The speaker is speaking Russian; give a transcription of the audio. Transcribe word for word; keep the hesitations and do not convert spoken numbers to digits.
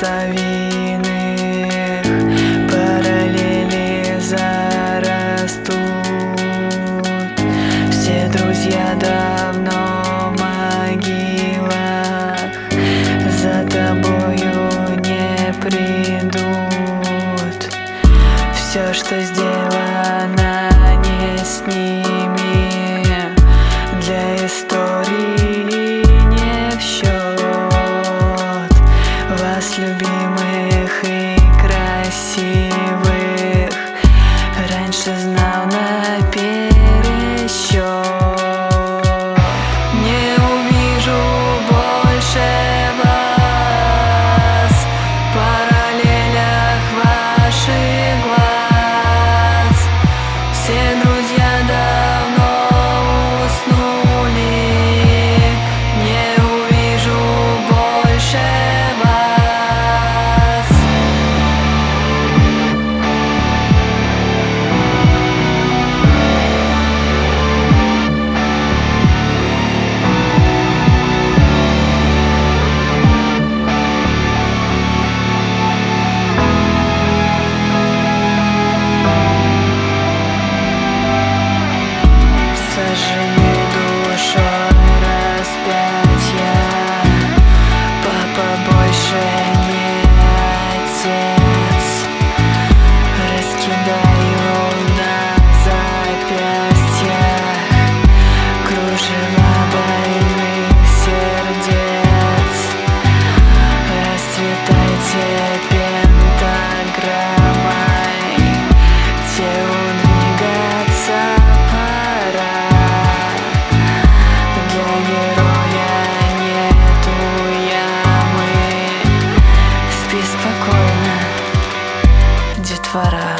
совиных параллели зарастут. Все друзья давно в могилах, за тобою не придут. Все, что сделано, не с ними, для истории не в счет. Вас, любимых и красивых, раньше знал напересчет. Не увижу больше вас в параллелях ваших глаз. Все друзья давно уснули, не увижу больше вас. Сожжены душой распятия, папа больше не отец. Раскидаю на запястьях кружева больных сердец. Расцветайте пентаграммой, телу двигаться пора. Для героя нету ямы, спи спокойно, детвора.